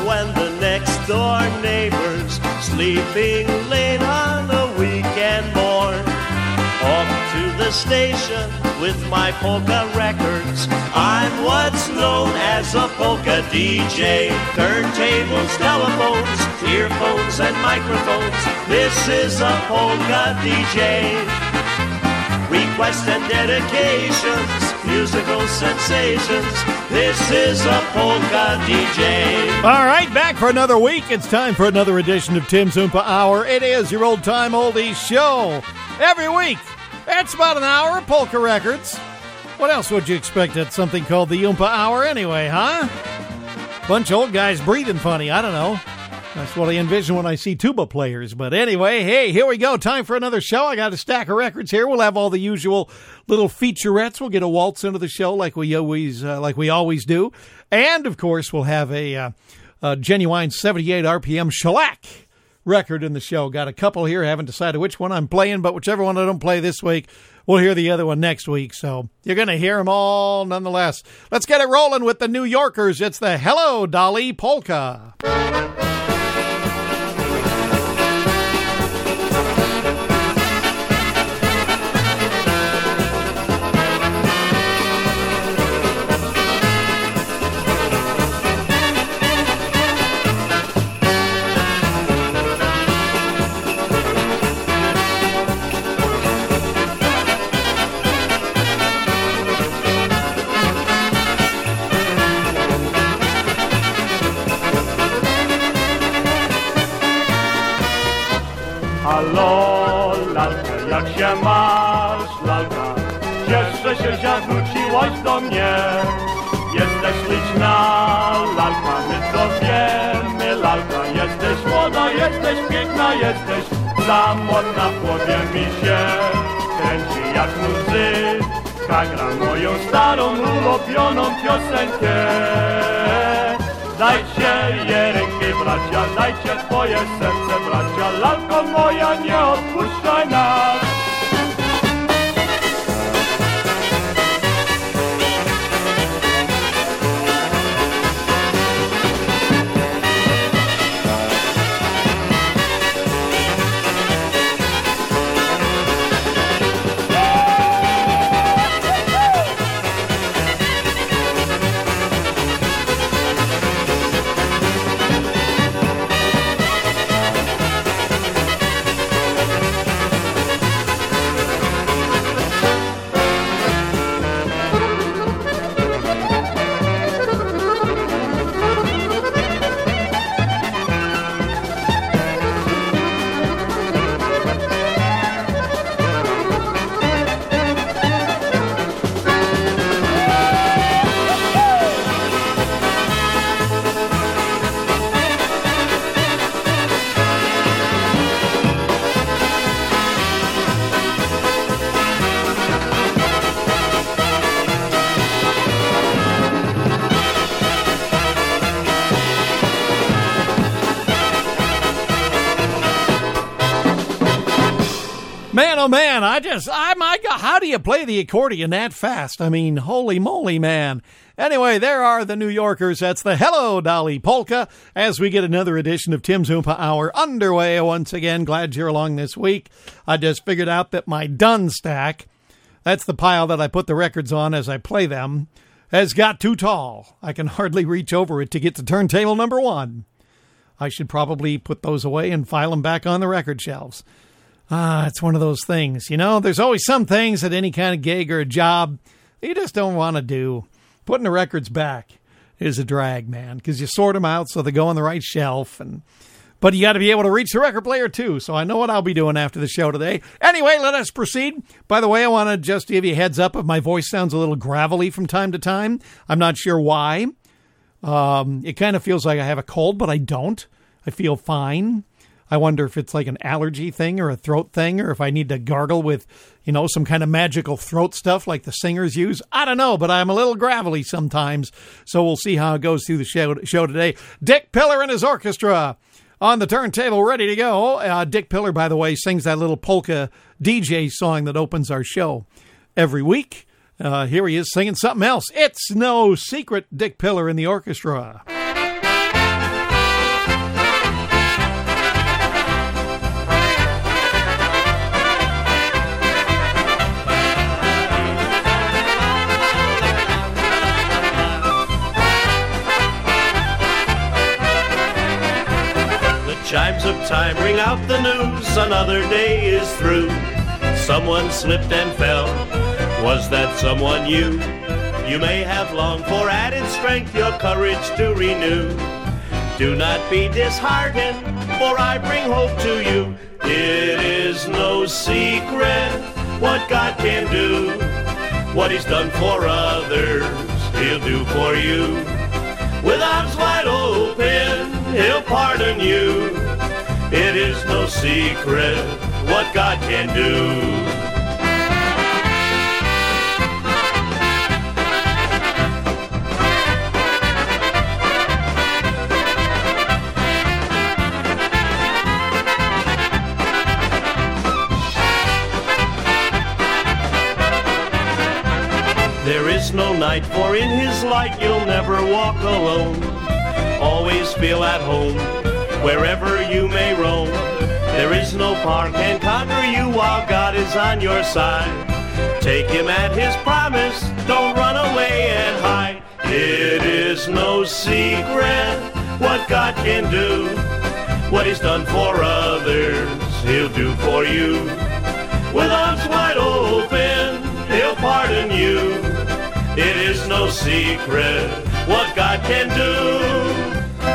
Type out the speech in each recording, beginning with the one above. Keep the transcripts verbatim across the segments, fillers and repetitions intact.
when the next door neighbor's sleeping late on a weekend morn. Off to the station with my polka records. I'm what's known as a polka D J. Turntables, telephones, earphones, and microphones. This is a polka D J. Requests and dedications, musical sensations. This is a polka D J. All right, back for another week. It's time for another edition of Tim's Oompa Hour. It is your old-time oldies show. Every week, it's about an hour of polka records. What else would you expect at something called the Oompa Hour anyway, huh? Bunch of old guys breathing funny, I don't know. That's what I envision when I see tuba players. But anyway, hey, here we go. Time for another show. I got a stack of records here. We'll have all the usual little featurettes. We'll get a waltz into the show like we always, uh, like we always do. And, of course, we'll have a, uh, a genuine seventy-eight R P M shellac record in the show. Got a couple here. Haven't decided which one I'm playing, but whichever one I don't play this week, we'll hear the other one next week. So you're going to hear them all nonetheless. Let's get it rolling with the New Yorkers. It's the Hello, Dolly Polka. Halo, lalka, jak się masz, lalka? Cieszę się, że wróciłaś do mnie. Jesteś liczna, lalka, my to wiemy, lalka. Jesteś młoda, jesteś piękna, jesteś za modna, w głowie mi się kręci jak muzyka. Gra moją starą, ulubioną piosenkę. Dajcie je ręki, bracia, dajcie twoje serce, bracia, lalko moja, nie odpuszczaj nas. Man, oh man, I just, I, my God, how do you play the accordion that fast? I mean, holy moly, man. Anyway, there are the New Yorkers. That's the Hello, Dolly Polka, as we get another edition of Tim's Oompa Hour underway once again. Glad you're along this week. I just figured out that my done stack, that's the pile that I put the records on as I play them, has got too tall. I can hardly reach over it to get to turntable number one. I should probably put those away and file them back on the record shelves. Ah, it's one of those things, you know, there's always some things at any kind of gig or a job that you just don't want to do. Putting the records back is a drag, man, because you sort them out so they go on the right shelf. And but you got to be able to reach the record player, too. So I know what I'll be doing after the show today. Anyway, let us proceed. By the way, I want to just give you a heads up if my voice sounds a little gravelly from time to time. I'm not sure why. Um, it kind of feels like I have a cold, but I don't. I feel fine. I wonder if it's like an allergy thing or a throat thing, or if I need to gargle with, you know, some kind of magical throat stuff like the singers use. I don't know, but I'm a little gravelly sometimes. So we'll see how it goes through the show, show today. Dick Pillar and his orchestra on the turntable, ready to go. Uh, Dick Pillar, by the way, sings that little polka D J song that opens our show every week. Uh, here he is singing something else. It's no secret, Dick Pillar and the orchestra. chimes of time ring out the news, another day is through. Someone slipped and fell, was that someone you? You may have longed for added strength, your courage to renew. Do not be disheartened, for I bring hope to you. It is no secret what God can do. What he's done for others, he'll do for you. With arms wide open, he'll pardon you. It is no secret what God can do. There is no night, for in his light you'll never walk alone. Always feel at home, wherever you may roam. There is no power can conquer you while God is on your side. Take him at his promise, don't run away and hide. It is no secret what God can do. What he's done for others, he'll do for you. With arms wide open, he'll pardon you. It is no secret what God can do.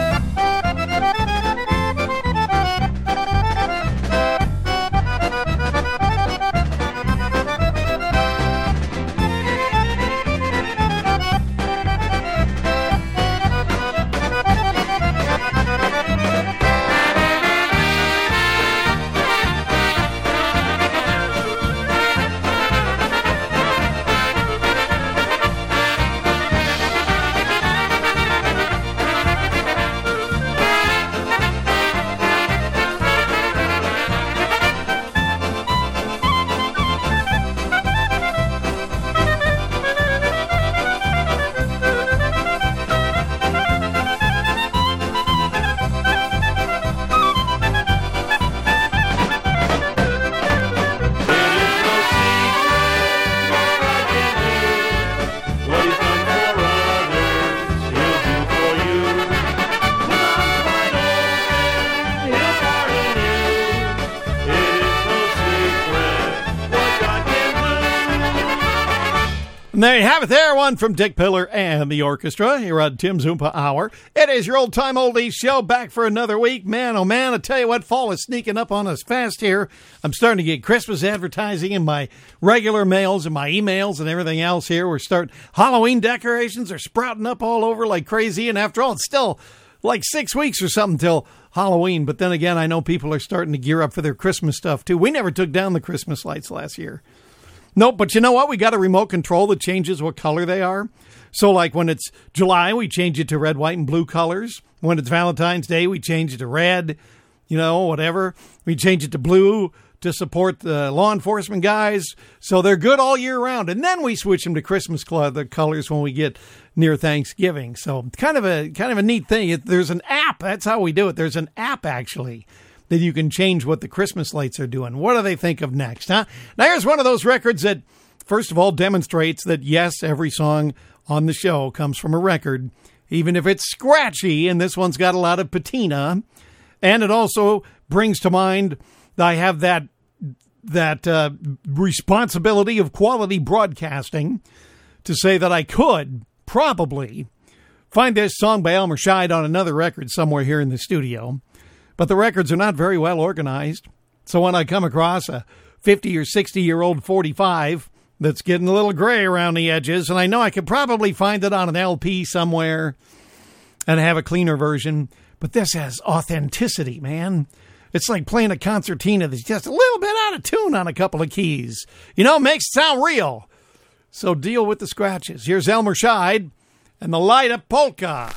And there you have it there, one from Dick Pillar and the orchestra here on Tim's Oompa Hour. It is your old-time oldies show, back for another week. Man, oh man, I tell you what, fall is sneaking up on us fast here. I'm starting to get Christmas advertising in my regular mails and my emails and everything else here. We're starting, Halloween decorations are sprouting up all over like crazy, and after all, it's still like six weeks or something till Halloween. But then again, I know people are starting to gear up for their Christmas stuff too. We never took down the Christmas lights last year. Nope, but you know what? We got a remote control that changes what color they are. So like when it's July, we change it to red, white, and blue colors. When it's Valentine's Day, we change it to red, you know, whatever. We change it to blue to support the law enforcement guys. So they're good all year round. And then we switch them to Christmas colors when we get near Thanksgiving. So kind of a kind of a neat thing. There's an app. That's how we do it. There's an app, actually, that you can change what the Christmas lights are doing. What do they think of next, huh? Now, here's one of those records that, first of all, demonstrates that, yes, every song on the show comes from a record, even if it's scratchy, and this one's got a lot of patina. And it also brings to mind that I have that, that uh, responsibility of quality broadcasting to say that I could probably find this song by Elmer Scheid on another record somewhere here in the studio. But the records are not very well organized. So when I come across a fifty or sixty year old forty-five that's getting a little gray around the edges, and I know I could probably find it on an L P somewhere and have a cleaner version, but this has authenticity, man. It's like playing a concertina that's just a little bit out of tune on a couple of keys. You know, it makes it sound real. So deal with the scratches. Here's Elmer Scheid and the Light Up Polka.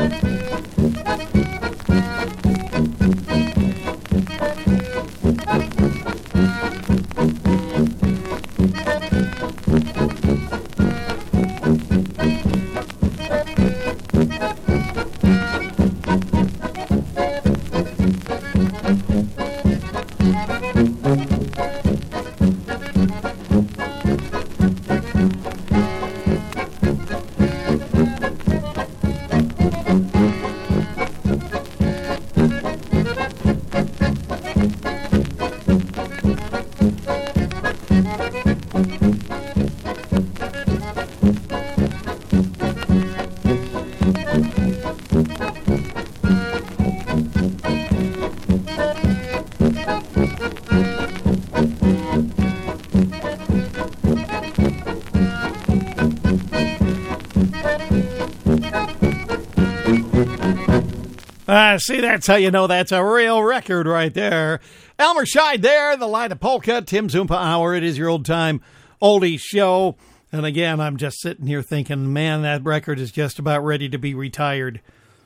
Uh, see, that's how you know that's a real record right there. Elmer Scheid there, the Light of Polka, Tim Zumpa Hour. It is your old time oldies show. And again, I'm just sitting here thinking, man, that record is just about ready to be retired.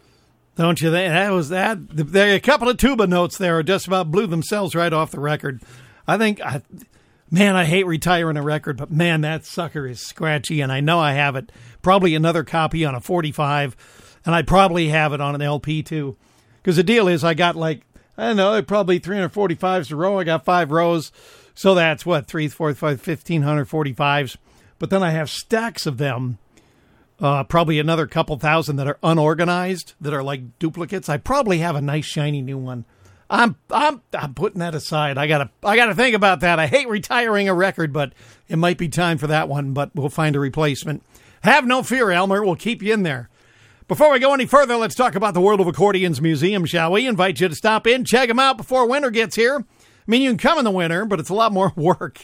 Don't you think? That was that. There, a couple of tuba notes there just about blew themselves right off the record. I think, I, man, I hate retiring a record, but man, that sucker is scratchy. And I know I have it. Probably another copy on a forty-five. And I probably have it on an L P too. Because the deal is I got like, I don't know, probably three hundred forty-fives a row. I got five rows. So that's what, three, four, five, fifteen forty-fives. But then I have stacks of them. Uh, probably another couple thousand that are unorganized, that are like duplicates. I probably have a nice shiny new one. I'm I'm I'm putting that aside. I gotta I gotta think about that. I hate retiring a record, but it might be time for that one. But we'll find a replacement. Have no fear, Elmer. We'll keep you in there. Before we go any further, let's talk about the World of Accordions Museum, shall we? Invite you to stop in, check them out before winter gets here. I mean, you can come in the winter, but it's a lot more work.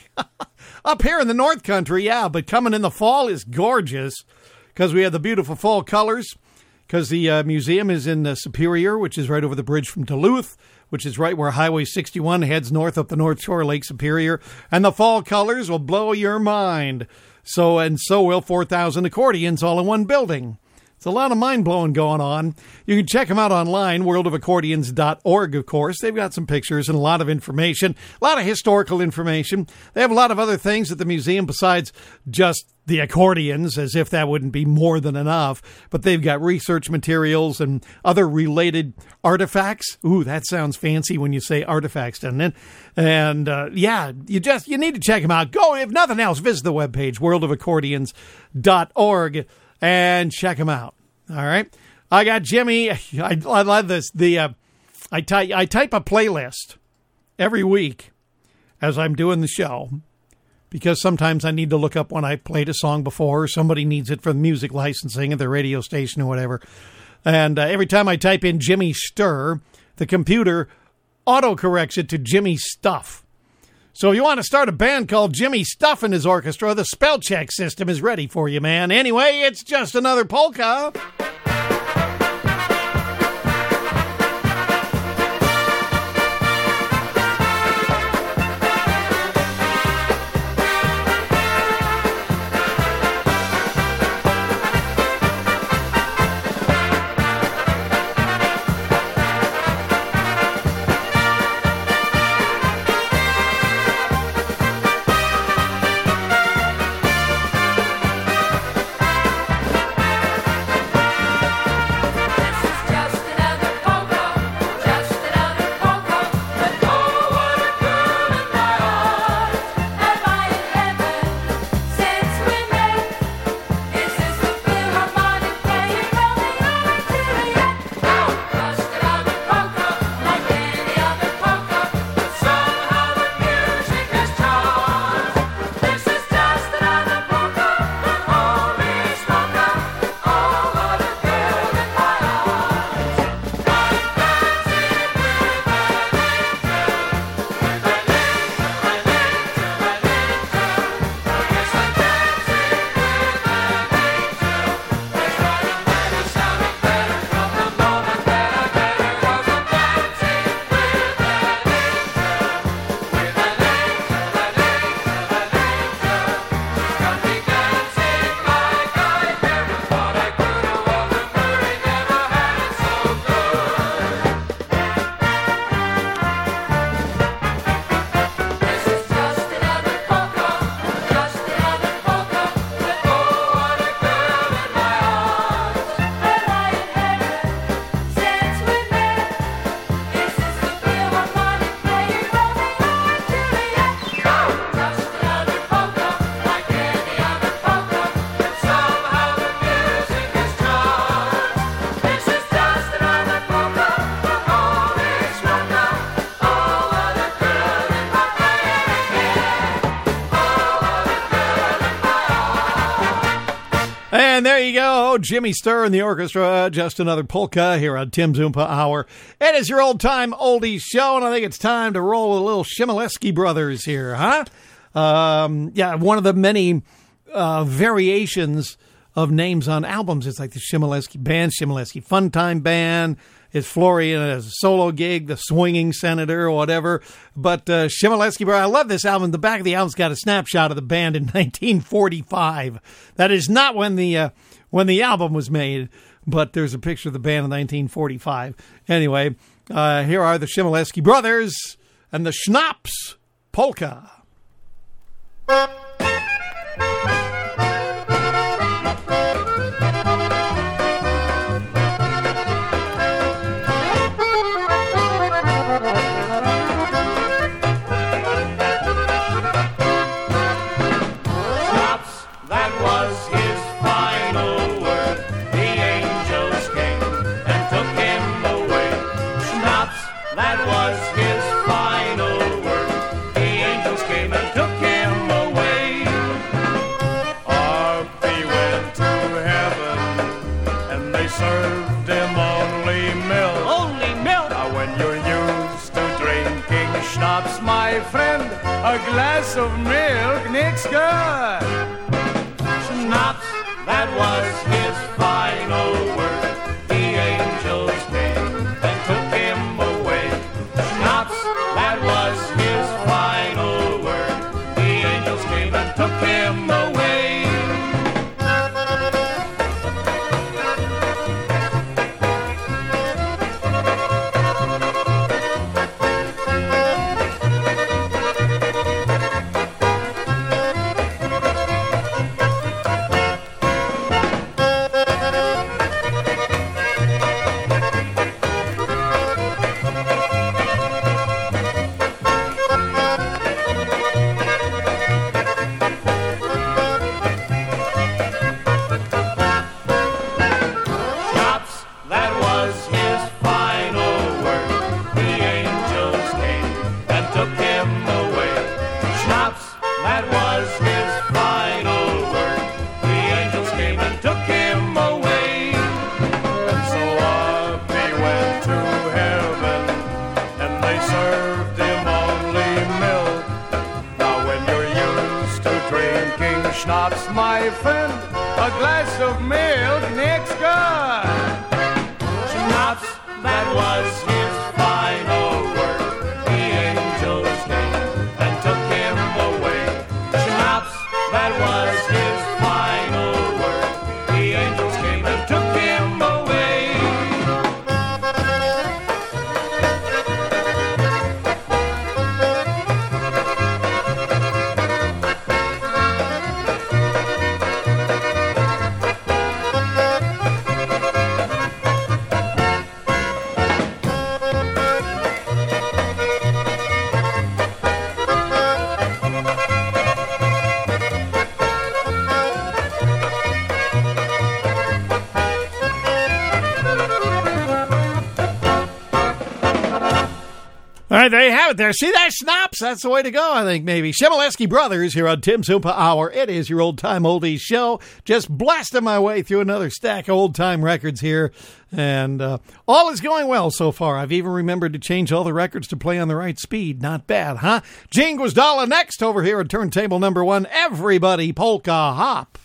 Up here in the North Country, yeah, but coming in the fall is gorgeous because we have the beautiful fall colors, because the uh, museum is in uh, Superior, which is right over the bridge from Duluth, which is right where Highway sixty-one heads north up the North Shore of Lake Superior, and the fall colors will blow your mind. So, and so will four thousand accordions all in one building. It's a lot of mind-blowing going on. You can check them out online, world of accordions dot org, of course. They've got some pictures and a lot of information, a lot of historical information. They have a lot of other things at the museum besides just the accordions, as if that wouldn't be more than enough. But they've got research materials and other related artifacts. Ooh, that sounds fancy when you say artifacts, doesn't it? And, uh, yeah, you just you need to check them out. Go, if nothing else, visit the webpage, world of accordions dot org. And check them out. All right. I got Jimmy. I, I love this. The uh, I type I type a playlist every week as I'm doing the show, because sometimes I need to look up when I played a song before, or somebody needs it for the music licensing at the radio station or whatever. And uh, every time I type in Jimmy Stir, the computer autocorrects it to Jimmy Stuff. So if you want to start a band called Jimmy Stuff and his orchestra, the spell check system is ready for you, man. Anyway, it's just another polka. And there you go, Jimmy Sturr and the orchestra, just another polka here on Tim's Oompa Hour. It is your old-time oldies show, and I think it's time to roll with a little Shimoleski Brothers here, huh? Um, yeah, one of the many uh, variations of names on albums. It's like the Shimoleski Band, Shimoleski Funtime Band. Is Florian a solo gig, the Swinging Senator, or whatever. But uh, Shimoleski Brothers, I love this album. The back of the album's got a snapshot of the band in nineteen forty-five. That is not when the uh, when the album was made, but there's a picture of the band in nineteen forty-five. Anyway, uh, here are the Shimoleski Brothers and the Schnapps Polka. My friend, a glass of milk makes good. Schnapps, that was his final word. The angels came and took him away. Schnapps, that was his final word. The angels came and took him away. Schnapps, my friend, a glass of milk makes good. Schnapps, that was his final word. The angels came and took him away. Schnapps, that was his final word. The angels came and took him away. All right, there you have it there. See that Schnapps? That's the way to go, I think, maybe. Shimoleski Brothers here on Tim's Oompa Hour. It is your old-time oldies show. Just blasting my way through another stack of old-time records here. And uh, all is going well so far. I've even remembered to change all the records to play on the right speed. Not bad, huh? Gene Guzdala next over here at turntable number one. Everybody Polka Hop.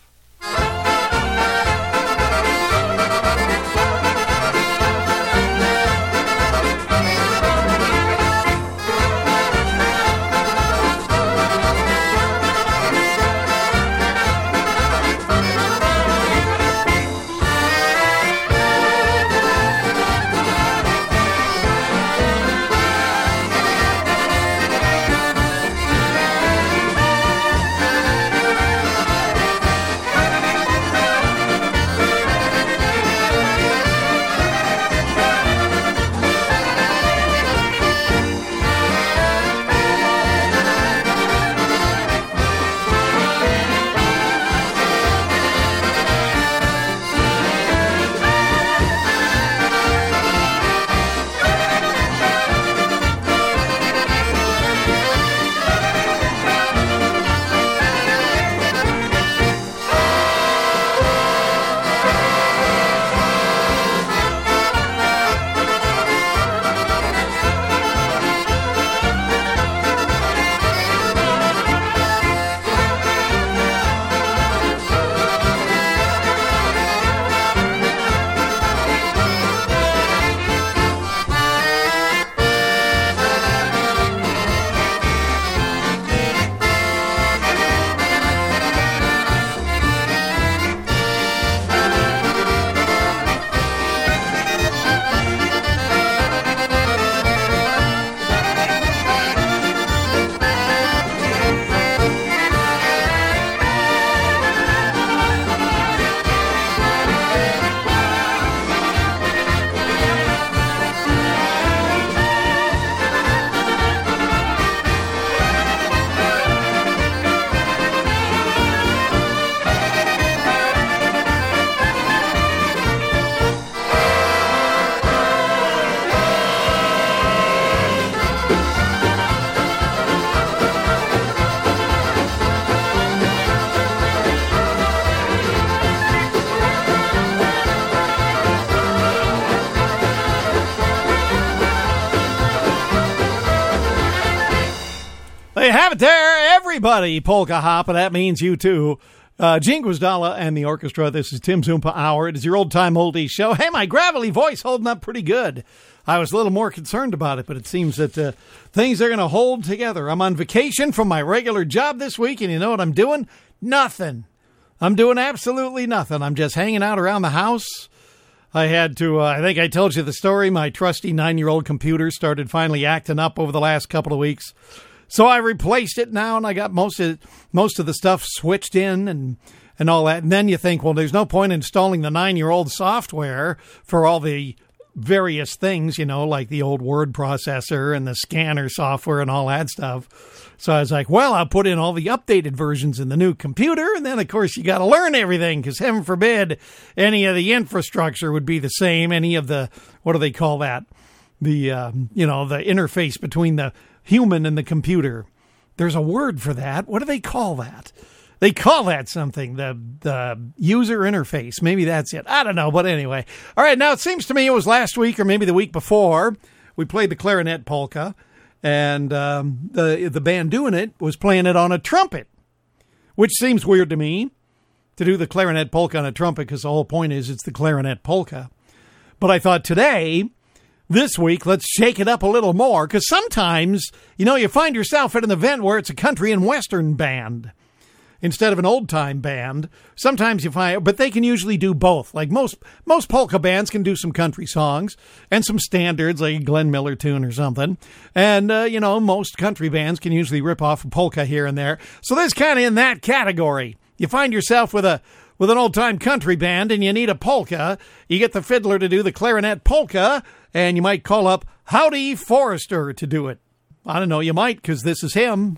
you have it there, everybody. Polka hop, and that means you too. Uh, Gene Guzdala and the orchestra. This is Tim's Oompa Hour. It is your old-time oldie show. Hey, my gravelly voice holding up pretty good. I was a little more concerned about it, but it seems that uh, things are going to hold together. I'm on vacation from my regular job this week, and you know what I'm doing? Nothing. I'm doing absolutely nothing. I'm just hanging out around the house. I had to, uh, I think I told you the story. My trusty nine-year-old computer started finally acting up over the last couple of weeks. So I replaced it now, and I got most of most of the stuff switched in and, and all that. And then you think, well, there's no point installing the nine-year-old software for all the various things, you know, like the old word processor and the scanner software and all that stuff. So I was like, well, I'll put in all the updated versions in the new computer. And then, of course, you got to learn everything because heaven forbid any of the infrastructure would be the same. Any of the, what do they call that? The, uh, you know, the interface between the human and the computer. There's a word for that. What do they call that? They call that something, the the user interface. Maybe that's it. I don't know, but anyway. All right, now it seems to me it was last week or maybe the week before we played the clarinet polka, and um, the the band doing it was playing it on a trumpet, which seems weird to me, to do the clarinet polka on a trumpet, because the whole point is it's the clarinet polka. But I thought today, this week, let's shake it up a little more, because sometimes, you know, you find yourself at an event where it's a country and western band instead of an old-time band. Sometimes you find, but they can usually do both. Like most most polka bands can do some country songs and some standards, like a Glenn Miller tune or something. And, uh, you know, most country bands can usually rip off a polka here and there. So this is kind of in that category. You find yourself with a with an old-time country band and you need a polka. You get the fiddler to do the clarinet polka, and you might call up Howdy Forrester to do it. I don't know, you might, because this is him.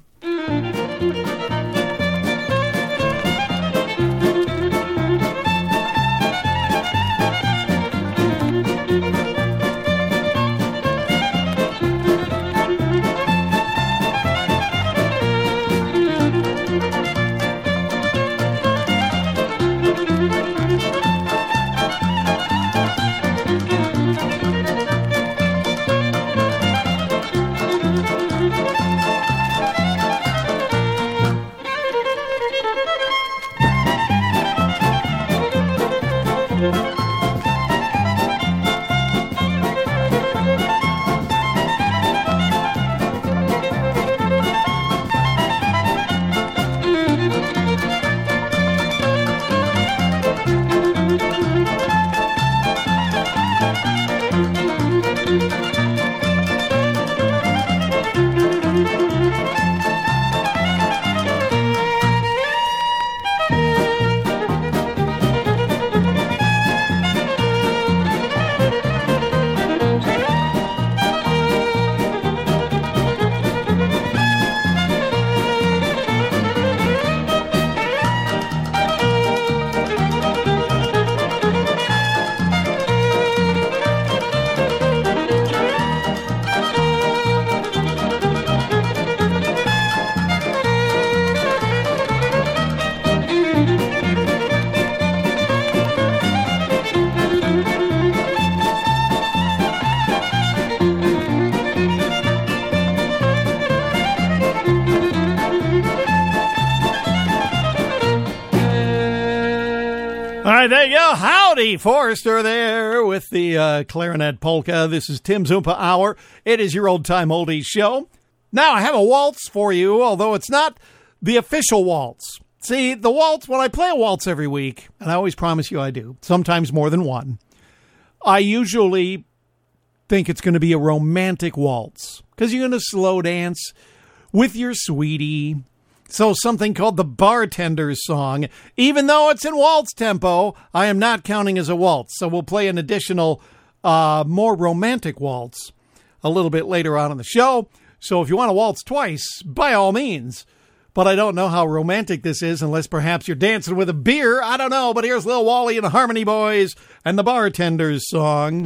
There you go. Howdy, Forrester there with the uh, clarinet polka. This is Tim's Oompa Hour. It is your old-time oldies show. Now, I have a waltz for you, although it's not the official waltz. See, the waltz, when I play a waltz every week, and I always promise you I do, sometimes more than one, I usually think it's going to be a romantic waltz, because you're going to slow dance with your sweetie. So something called the Bartender's Song, even though it's in waltz tempo, I am not counting as a waltz. So we'll play an additional, uh, more romantic waltz a little bit later on in the show. So if you want to waltz twice, by all means. But I don't know how romantic this is unless perhaps you're dancing with a beer. I don't know, but here's Lil Wally and the Harmony Boys and the Bartender's Song.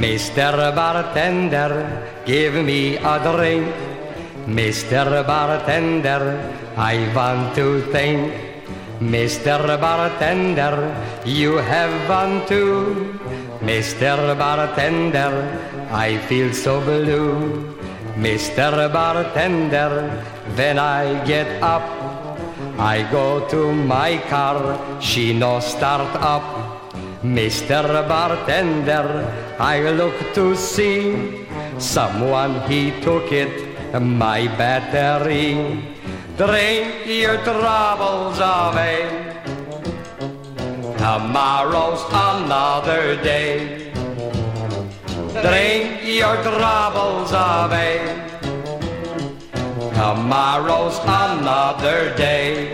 Mister Bartender, give me a drink. Mister Bartender, I want to thank. Mister Bartender, you have one too. Mister Bartender, I feel so blue. Mister Bartender, when I get up, I go to my car, she no start up. Mister Bartender, I look to see someone he took it, my battery. Drink your troubles away, tomorrow's another day. Drink your troubles away, tomorrow's another day.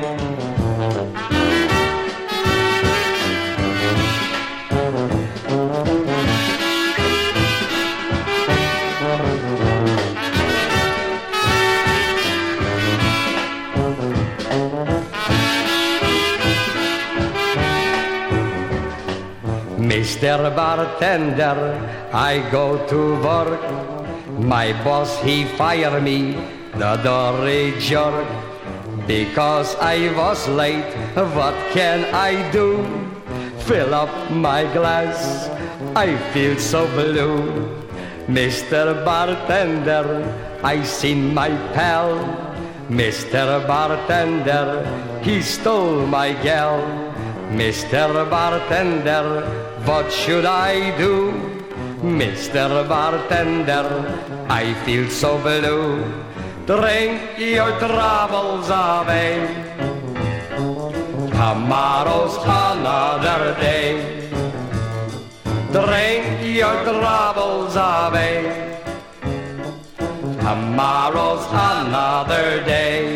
Mister Bartender, I go to work. My boss, he fire me, the dirty jerk. Because I was late, what can I do? Fill up my glass, I feel so blue. Mister Bartender, I seen my pal. Mister Bartender, he stole my gal. Mister Bartender, what should I do? Mister Bartender, I feel so blue. Drink your troubles away, tomorrow's another day. Drink your troubles away, tomorrow's another day.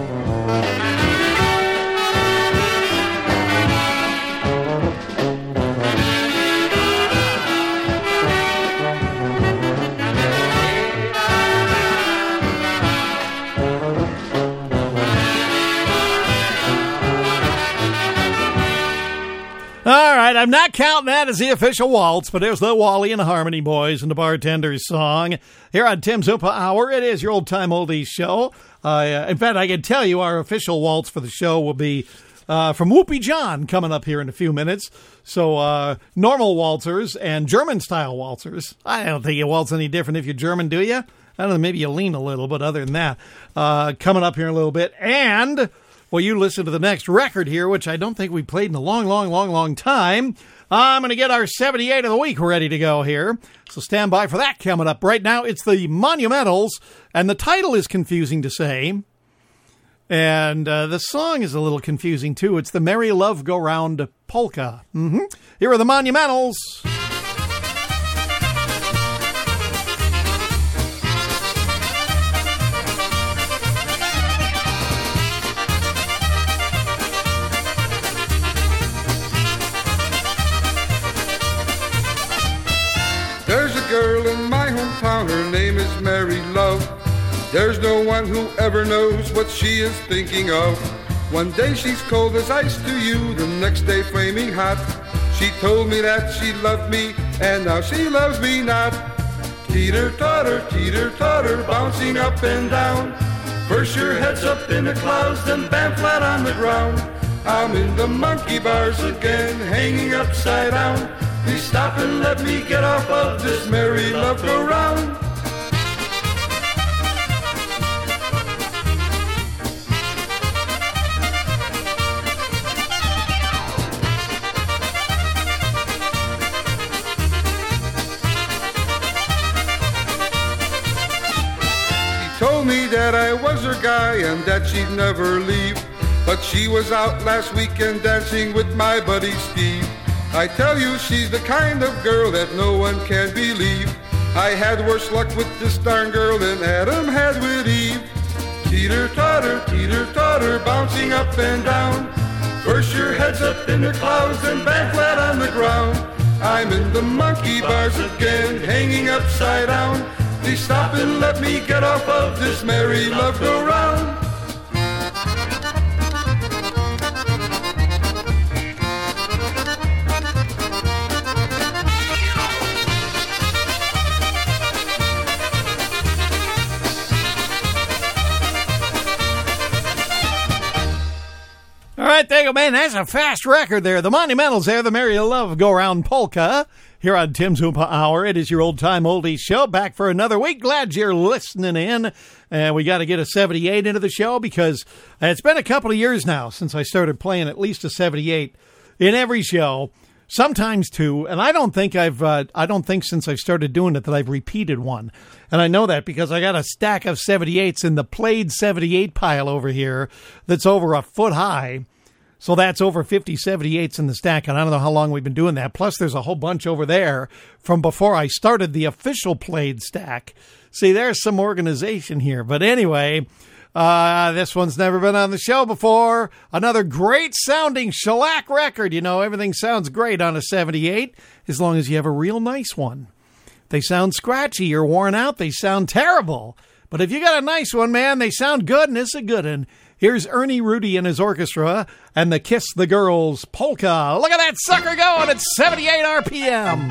All right, I'm not counting that as the official waltz, but there's the Wally and the Harmony Boys and the Bartender's song here on Tim's Oopa Hour. It is your old-time oldies show. Uh, in fact, I can tell you our official waltz for the show will be uh, from Whoopie John coming up here in a few minutes. So uh, normal waltzers and German-style waltzers. I don't think you waltz any different if you're German, do you? I don't know, maybe you lean a little, but other than that, uh, coming up here in a little bit. And... well, you listen to the next record here, which I don't think we played in a long, long, long, long time. I'm going to get our seventy-eight of the week ready to go here. So stand by for that coming up. Right now, it's the Monumentals, and the title is confusing to say. And uh, the song is a little confusing, too. It's the Merry Love Go Round Polka. Mm-hmm. Here are the Monumentals. Girl in my hometown, her name is Mary Love. There's no one who ever knows what she is thinking of. One day she's cold as ice to you, the next day flaming hot. She told me that she loved me, and now she loves me not. Teeter-totter, teeter-totter, bouncing up and down. First your head's up in the clouds, then bam, flat on the ground. I'm in the monkey bars again, hanging upside down. Please stop and let me get off of this merry love go round. She told me that I was her guy and that she'd never leave. But she was out last weekend dancing with my buddy Steve. I tell you, she's the kind of girl that no one can believe. I had worse luck with this darn girl than Adam had with Eve. Teeter-totter, teeter-totter, bouncing up and down. First your head's up in the clouds and bang flat on the ground. I'm in the monkey bars again, hanging upside down. Please stop and let me get off of this merry love go round. right, there you go, man. That's a fast record there. The Monumentals there, the Mary Love Go Round Polka. Here on Tim's Oompa Hour, it is your old-time oldies show. Back for another week. Glad you're listening in. And uh, we got to get a seventy-eight into the show because it's been a couple of years now since I started playing at least a seventy-eight in every show. Sometimes two, and I don't think I've, uh, I don't think since I've started doing it that I've repeated one. And I know that because I got a stack of seventy-eights in the played seventy-eight pile over here that's over a foot high. So that's over fifty seventy-eights in the stack, and I don't know how long we've been doing that. Plus, there's a whole bunch over there from before I started the official played stack. See, there's some organization here. But anyway, uh, this one's never been on the show before. Another great-sounding shellac record. You know, everything sounds great on a seventy-eight as long as you have a real nice one. If they sound scratchy or worn out, they sound terrible. But if you got a nice one, man, they sound good, and it's a good one. Here's Ernie Rudy and his orchestra and the Kiss the Girls polka. Look at that sucker going at seventy-eight R P M.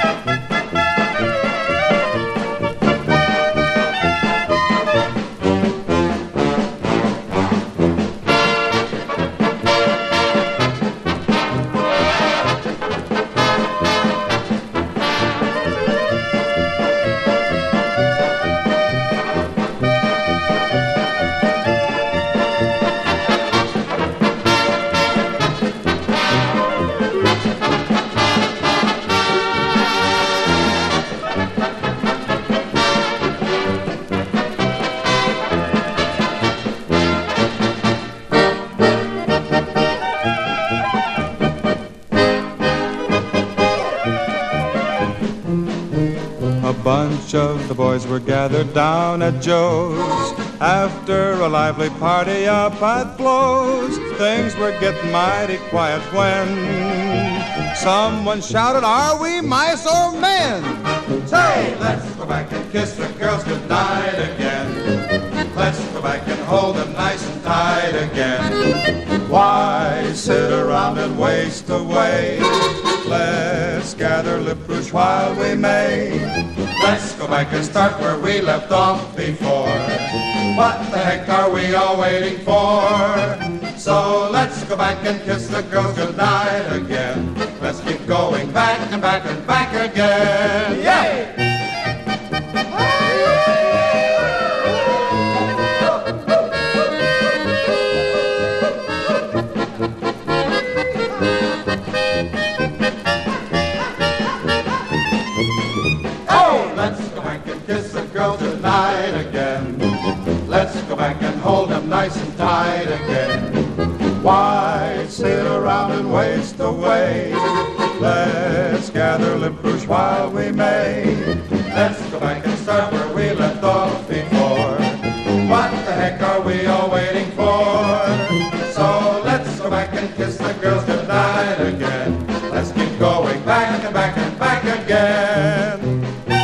Of the boys were gathered down at Joe's after a lively party up at Flo's. Things were getting mighty quiet when someone shouted, "Are we mice or men?" Say, let's go back and kiss the girls goodnight again. Let's go back and hold them nice and tight again. Why sit around and waste away? Let's gather lip rouge while we may. Let's go back and start where we left off before. What the heck are we all waiting for? So let's go back and kiss the girls goodnight again. Let's keep going back and back and back again. Yay! Nice and tight again. Why sit around and waste away? Let's gather lip rouge while we may. Let's go back and start where we left off before. What the heck are we all waiting for? So let's go back and kiss the girls goodnight again. Let's keep going back and back and back again.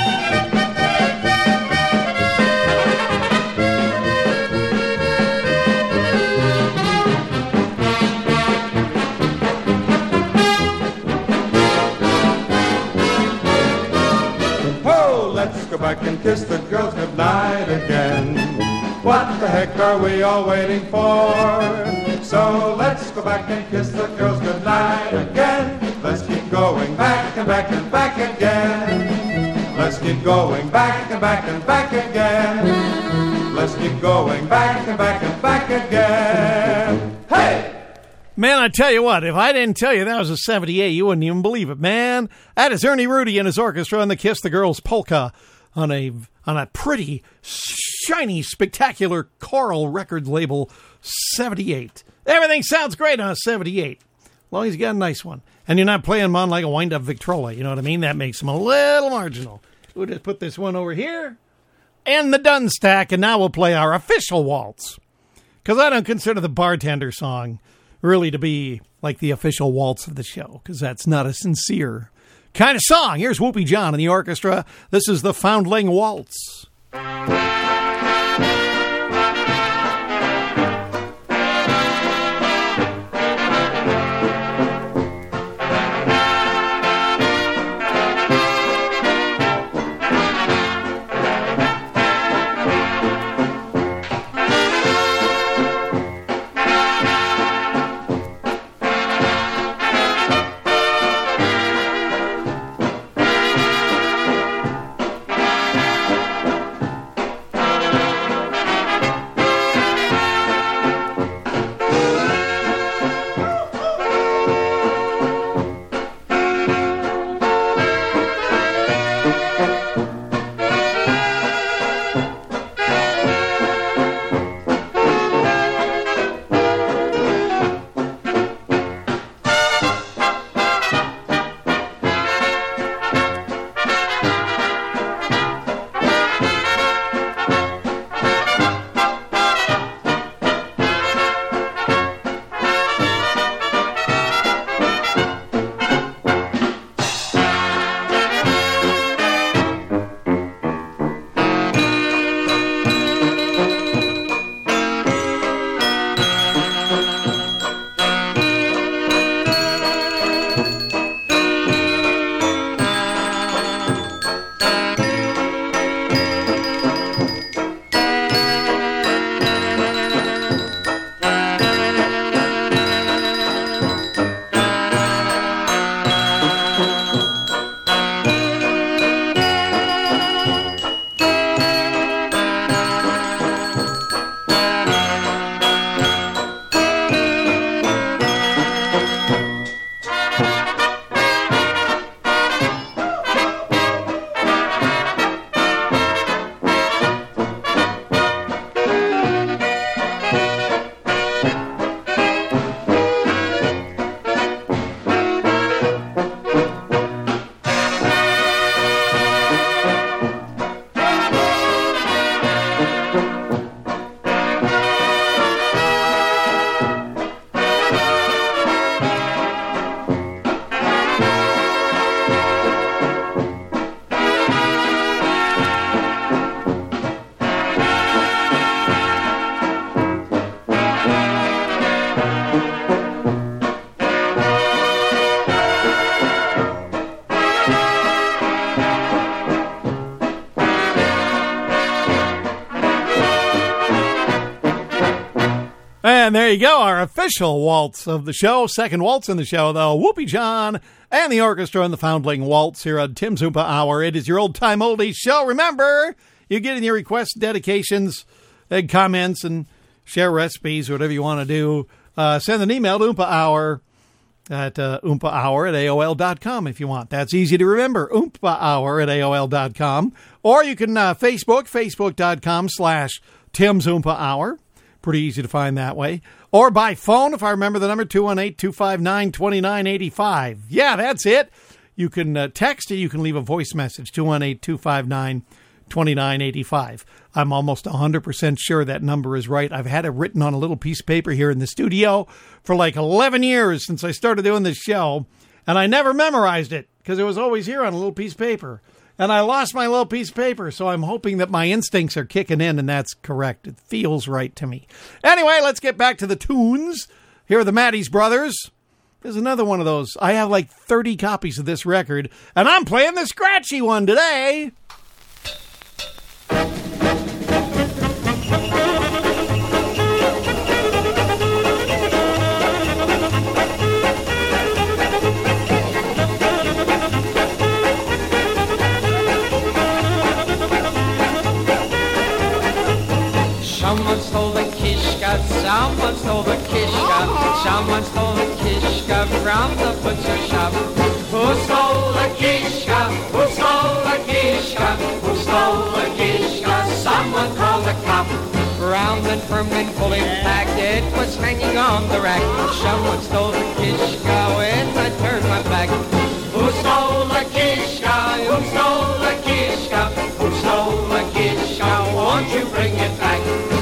Back and kiss the girls goodnight again. What the heck are we all waiting for? So let's go back and kiss the girls goodnight again. Let's keep going back and back and back again. Let's keep going back and back and back again. Let's keep going back and back and back again. Hey! Man, I tell you what, if I didn't tell you that was a seventy-eight, you wouldn't even believe it, man. That is Ernie Rudy and his orchestra and the Kiss the Girls polka on a on a pretty, shiny, spectacular Coral Records label seventy-eight. Everything sounds great on a seventy-eight, as long as you got a nice one. And you're not playing them on like a wind-up Victrola, you know what I mean? That makes them a little marginal. We'll just put this one over here and the done stack, and now we'll play our official waltz. Because I don't consider the bartender song really to be like the official waltz of the show, because that's not a sincere kind of song. Here's Whoopie John and the orchestra. This is the Foundling Waltz. And there you go, our official waltz of the show, second waltz in the show, though. Whoopie John and the orchestra and the Foundling Waltz here on Tim's Oompa Hour. It is your old-time oldies show. Remember, you get in your requests, dedications, and comments, and share recipes, whatever you want to do. Uh, send an email to Oompa Hour at uh, Oompa Hour at A O L dot com if you want. That's easy to remember, Oompa Hour at A O L dot com. Or you can uh, Facebook, Facebook.com slash Tim's Oompa Hour. Pretty easy to find that way. Or by phone, if I remember the number, two one eight, two five nine, two nine eight five. Yeah, that's it. You can uh, text it. You can leave a voice message, two one eight, two five nine, two nine eight five. I'm almost one hundred percent sure that number is right. I've had it written on a little piece of paper here in the studio for like eleven years since I started doing this show, and I never memorized it because it was always here on a little piece of paper. And I lost my little piece of paper, so I'm hoping that my instincts are kicking in, and that's correct. It feels right to me. Anyway, let's get back to the tunes. Here are the Maddie's Brothers. There's another one of those. I have like thirty copies of this record, and I'm playing the scratchy one today. Someone stole the kishka, someone stole the kishka, someone stole the kishka from the butcher shop. Who stole the kishka? Who stole the kishka? Who stole the kishka? Someone called the cop. Round and firm and fully packed, it was hanging on the rack. Someone stole the kishka when I turned my back. Who stole the kishka? Who stole the kishka? Who stole the kishka? Won't you bring it back?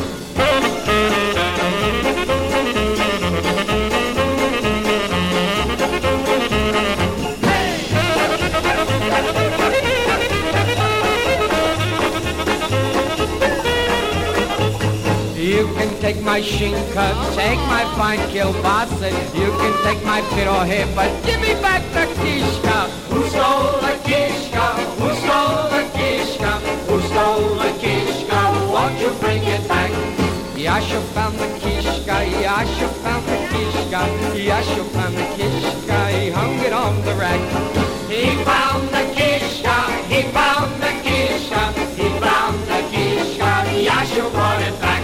You can take my shinka, take my fine kielbasa. You can take my fiddle here, but give me back the kishka. Who stole the kishka? Who stole the kishka? Who stole the kishka? Won't you bring it back? Yasha found the kishka, Yasha found the kishka, Yasha found the kishka, he hung it on the rack. He found the kishka, he found the kishka, he found the kishka, Yasha brought it back.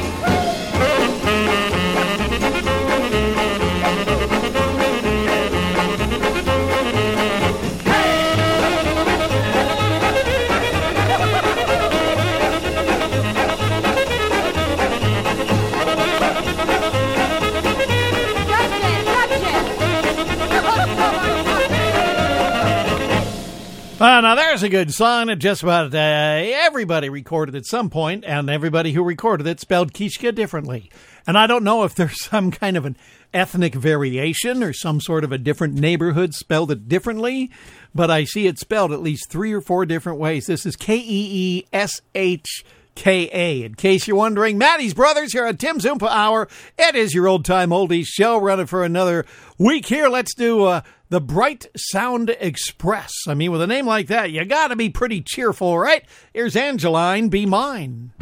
Uh, now, there's a good song that just about uh, everybody recorded at some point, and everybody who recorded it spelled Kishka differently. And I don't know if there's some kind of an ethnic variation or some sort of a different neighborhood spelled it differently, but I see it spelled at least three or four different ways. This is K E E S H K A. In case you're wondering, Maddie's Brothers here at Tim's Oompa Hour. It is your old-time oldies show running for another week here. Let's do uh, the Bright Sound Express. I mean, with a name like that, you got to be pretty cheerful, right? Here's Angeline, Be Mine.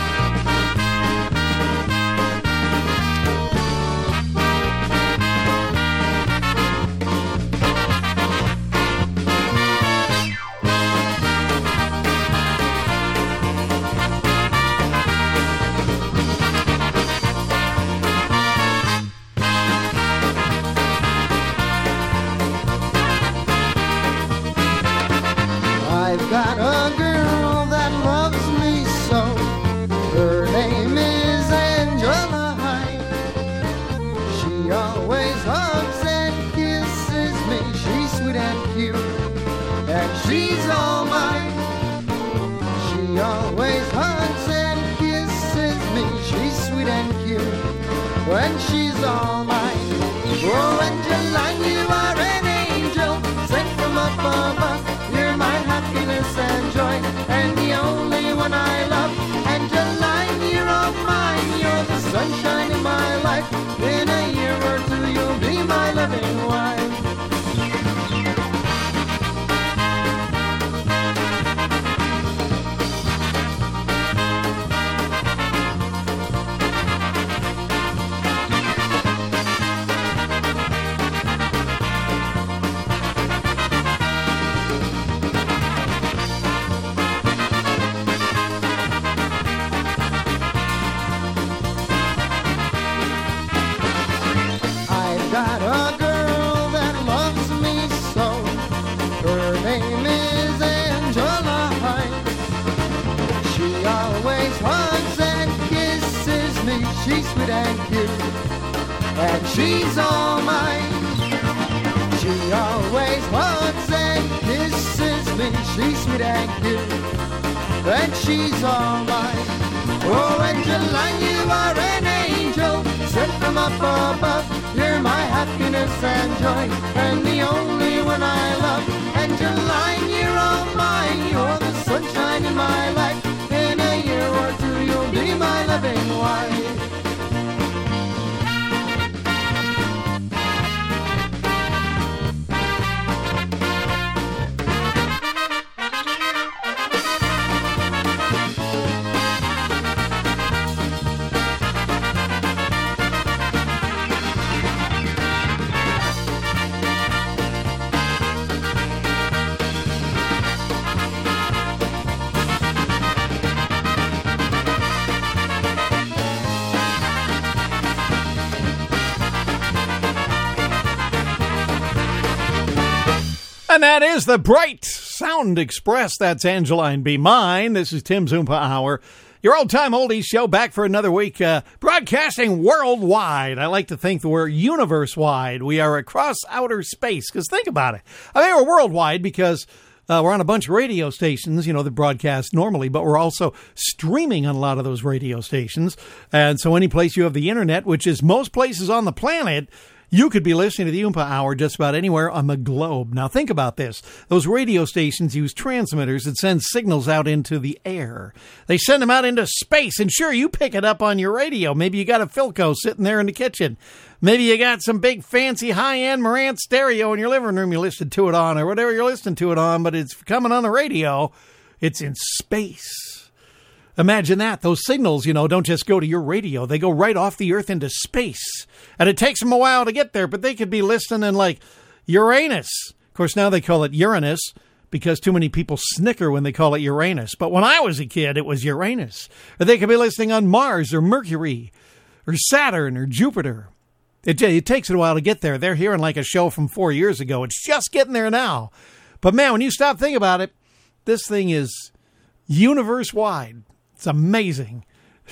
I've got a girl that loves me so. Her name is Angela Hyde. She always hugs and kisses me. She's sweet and cute, and she's all mine. She always hugs and kisses me. She's sweet and cute, when she's all mine. Oh, Angela, you are an angel sent from up above. You're my happiness and joy, and the only one I love. Angeline, you're all mine. You're the sunshine in my life. In a year or two, you'll be my loving wife. and she's all mine. She always hugs and kisses me, she's sweet and cute, and she's all mine. Oh, Angeline, you are an angel sent from up above. You're my happiness and joy, and the only one I love. Angeline, you're all mine. You're the sunshine in my life. In a year or two, you'll be my loving wife. And that is the Bright Sound Express. That's Angeline Be Mine. This is Tim's Oompa Hour, your old-time oldies show, back for another week, uh, broadcasting worldwide. I like to think that we're universe-wide. We are across outer space, because think about it. I mean, we're worldwide because uh, we're on a bunch of radio stations, you know, that broadcast normally, but we're also streaming on a lot of those radio stations. And so any place you have the internet, which is most places on the planet, you could be listening to the Oompa Hour just about anywhere on the globe. Now, think about this. Those radio stations use transmitters that send signals out into the air. They send them out into space, and sure, you pick it up on your radio. Maybe you got a Philco sitting there in the kitchen. Maybe you got some big, fancy, high-end Marantz stereo in your living room you listened to it on, or whatever you're listening to it on, but it's coming on the radio. It's in space. Imagine that. Those signals, you know, don't just go to your radio. They go right off the Earth into space. And it takes them a while to get there, but they could be listening in, like, Uranus. Of course, now they call it Uranus because too many people snicker when they call it Uranus. But when I was a kid, it was Uranus. Or they could be listening on Mars or Mercury or Saturn or Jupiter. It, it takes it a while to get there. They're hearing like a show from four years ago. It's just getting there now. But, man, when you stop thinking about it, this thing is universe-wide. It's amazing.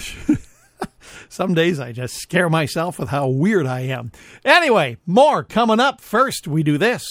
Some days I just scare myself with how weird I am. Anyway, more coming up. First, we do this.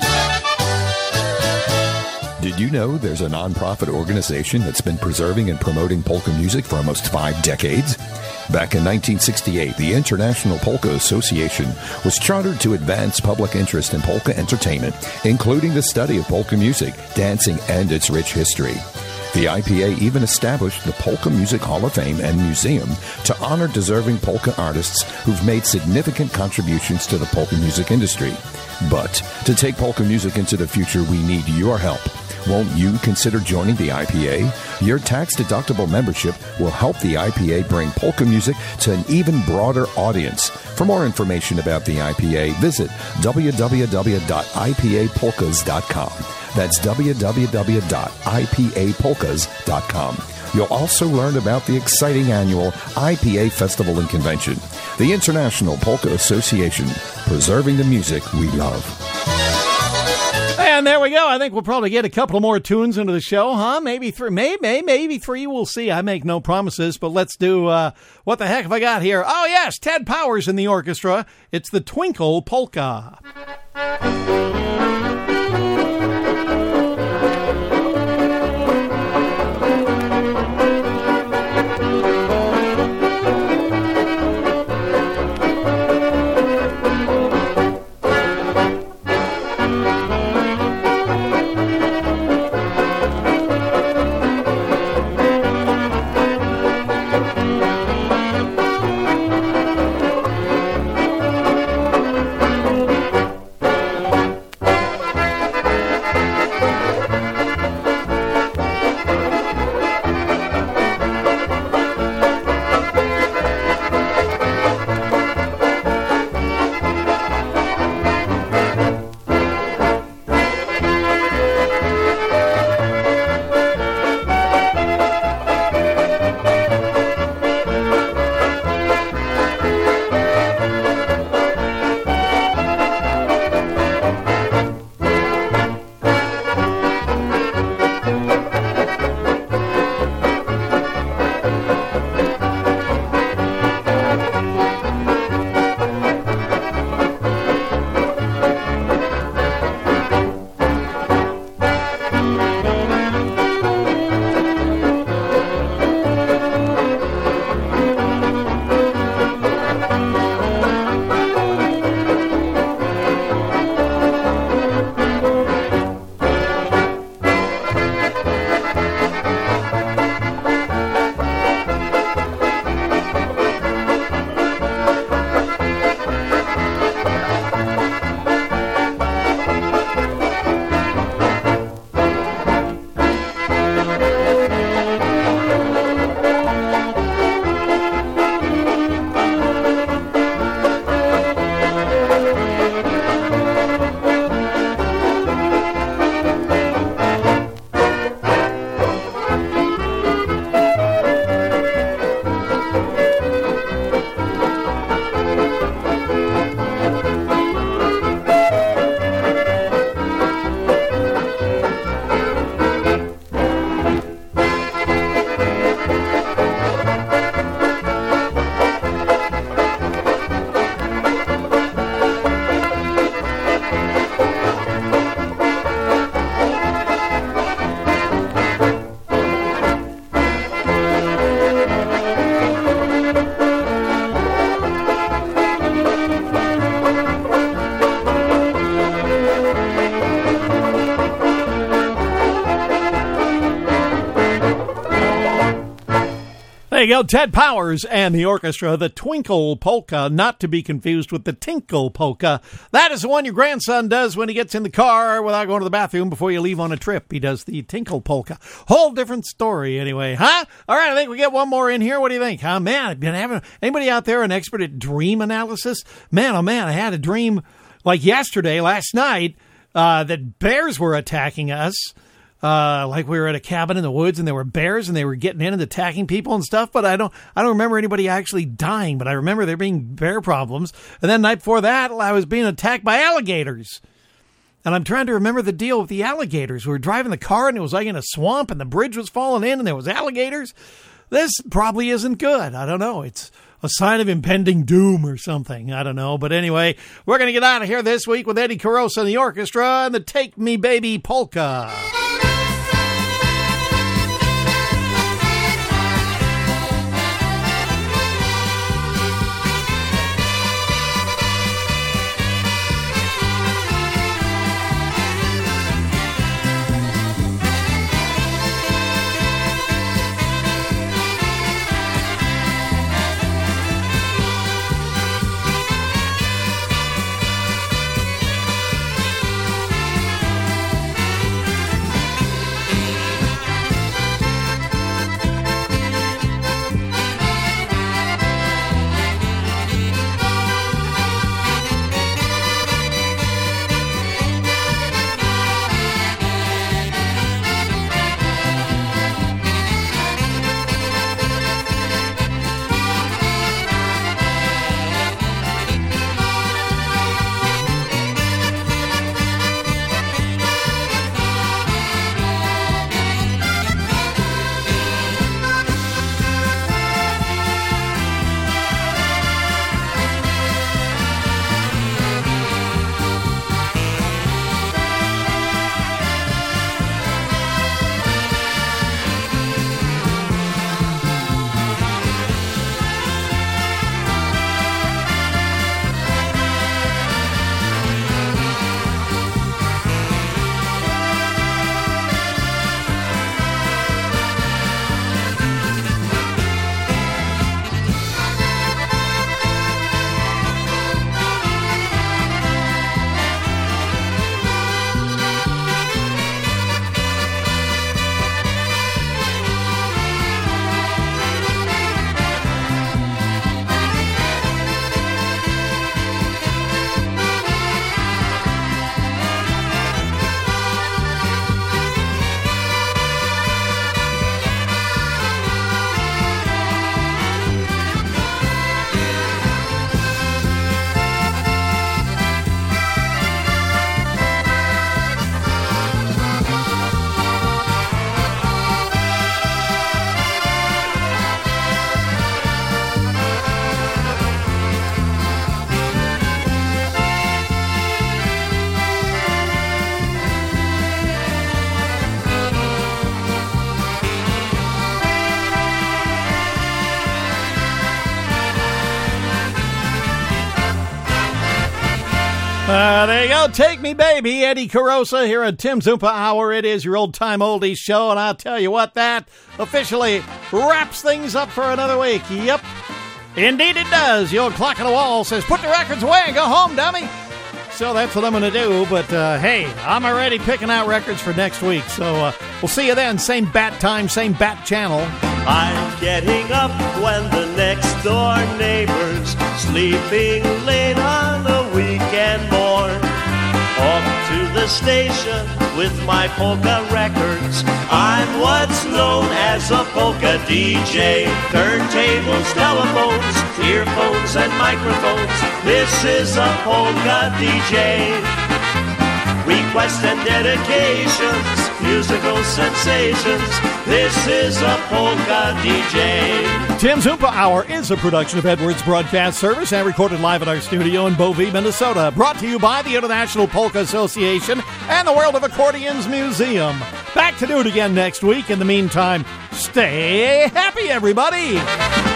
Did you know there's a nonprofit organization that's been preserving and promoting polka music for almost five decades? Back in nineteen sixty-eight, the International Polka Association was chartered to advance public interest in polka entertainment, including the study of polka music, dancing, and its rich history. The I P A even established the Polka Music Hall of Fame and Museum to honor deserving polka artists who've made significant contributions to the polka music industry. But to take polka music into the future, we need your help. Won't you consider joining the I P A? Your tax-deductible membership will help the I P A bring polka music to an even broader audience. For more information about the I P A, visit w w w dot i p a polkas dot com. That's w w w dot i p a polkas dot com. You'll also learn about the exciting annual I P A Festival and Convention. The International Polka Association, preserving the music we love. And there we go. I think we'll probably get a couple more tunes into the show, huh? Maybe three, maybe, maybe three. We'll see. I make no promises, but let's do, uh, what the heck have I got here? Oh, yes, Ted Powers in the orchestra. It's the Twinkle Polka. you go, Ted Powers and the orchestra, the Twinkle Polka, not to be confused with the Tinkle Polka. That is the one your grandson does when he gets in the car without going to the bathroom before you leave on a trip. He does the Tinkle Polka. Whole different story anyway, huh? All right, I think we get one more in here. What do you think? Huh, man, I've been having, anybody out there an expert at dream analysis? Man, oh man, I had a dream like yesterday, last night, uh, that bears were attacking us. Uh, like we were at a cabin in the woods and there were bears and they were getting in and attacking people and stuff. But I don't, I don't remember anybody actually dying, but I remember there being bear problems. And then the night before that, I was being attacked by alligators. And I'm trying to remember the deal with the alligators. We were driving the car and it was like in a swamp and the bridge was falling in and there was alligators. This probably isn't good. I don't know. It's a sign of impending doom or something. I don't know. But anyway, we're going to get out of here this week with Eddie Carosa and the orchestra and the Take Me Baby Polka. Uh, there you go. Take Me Baby, Eddie Carosa here at Tim's Oompa Hour. It is your old-time oldies show, and I'll tell you what, that officially wraps things up for another week. Yep, indeed it does. The old clock on the wall says, put the records away and go home, dummy. So that's what I'm going to do, but uh, hey, I'm already picking out records for next week, so uh, we'll see you then. Same bat time, same bat channel. I'm getting up when the next door neighbor's sleeping late on a weekend morn. Off to the station with my polka records. I'm what's known as a polka D J. Turntables, telephones, earphones and microphones. This is a polka D J. Requests and dedications, musical sensations. This is a polka D J. Tim's Oompa Hour is a production of Edwards Broadcast Service and recorded live at our studio in Bovee, Minnesota. Brought to you by the International Polka Association and the World of Accordions Museum. Back to do it again next week. In the meantime, stay happy, everybody.